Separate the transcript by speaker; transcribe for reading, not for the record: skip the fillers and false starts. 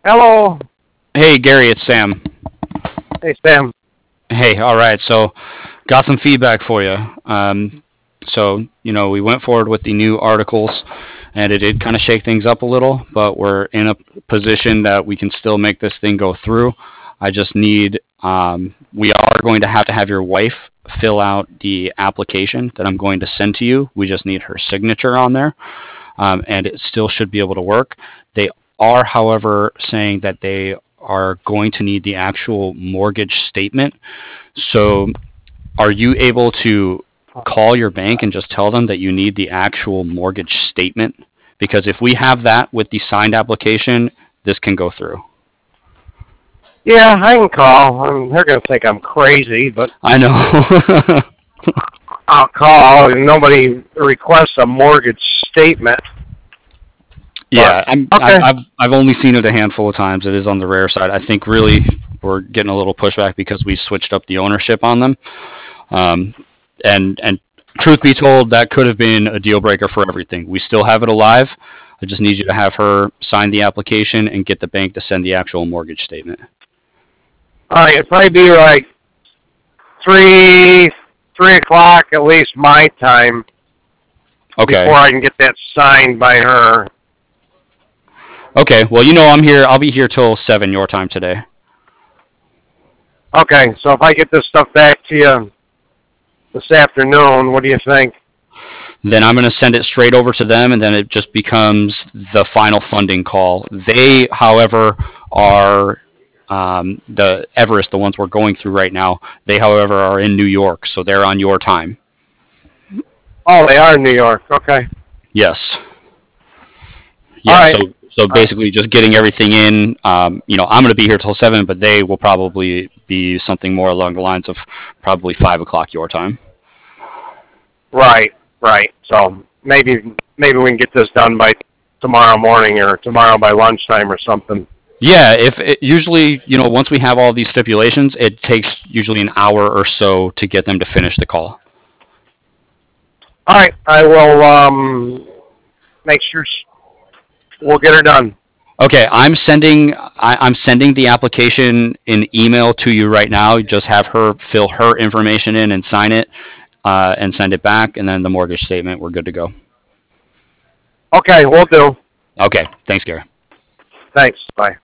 Speaker 1: Hello.
Speaker 2: Hey Gary, it's Sam.
Speaker 1: Hey, Sam.
Speaker 2: Hey, all right. So, got some feedback for you. We went forward with the new articles, and it did kind of shake things up a little, but we're in a position that we can still make this thing go through. I just need. We are going to have your wife fill out the application that I'm going to send to you. We just need her signature on there, and it still should be able to work. They are, however, saying that they are going to need the actual mortgage statement. So, are you able to call your bank and just tell them that you need the actual mortgage statement? Because if we have that with the signed application, this can go through.
Speaker 1: Yeah, I can call. They're going to think I'm crazy, but
Speaker 2: I know.
Speaker 1: I'll call. And nobody requests a mortgage statement. But
Speaker 2: Yeah,
Speaker 1: okay.
Speaker 2: I've only seen it a handful of times. It is on the rare side. I think really we're getting a little pushback because we switched up the ownership on them. Um, and truth be told, that could have been a deal breaker for everything. We still have it alive. I just need you to have her sign the application and get the bank to send the actual mortgage statement.
Speaker 1: All right, it'd probably be like 3 o'clock at least my time
Speaker 2: Okay.
Speaker 1: before I can get that signed by her.
Speaker 2: Okay. Well, I'm here. I'll be here till 7 your time today.
Speaker 1: Okay, so if I get this stuff back to you this afternoon, what do you think?
Speaker 2: Then I'm going to send it straight over to them, and then it just becomes the final funding call. They, however, are the Everest, the ones we're going through right now. They, however, are in New York, so they're on your time.
Speaker 1: Oh, they are in New York. Okay.
Speaker 2: Yes.
Speaker 1: All
Speaker 2: Yeah.
Speaker 1: right.
Speaker 2: So basically, just getting everything in. I'm going to be here till 7, but they will probably be something more along the lines of probably 5 o'clock your time.
Speaker 1: Right. Right. So maybe we can get this done by tomorrow morning or tomorrow by lunchtime or something.
Speaker 2: Yeah, if it, usually, once we have all these stipulations, it takes usually an hour or so to get them to finish the call.
Speaker 1: All right. I will make sure we'll get her done.
Speaker 2: Okay, I'm sending the application in email to you right now. You just have her fill her information in and sign it, and send it back, and then the mortgage statement. We're good to go.
Speaker 1: Okay, we'll do.
Speaker 2: Okay, thanks, Gary.
Speaker 1: Thanks. Bye.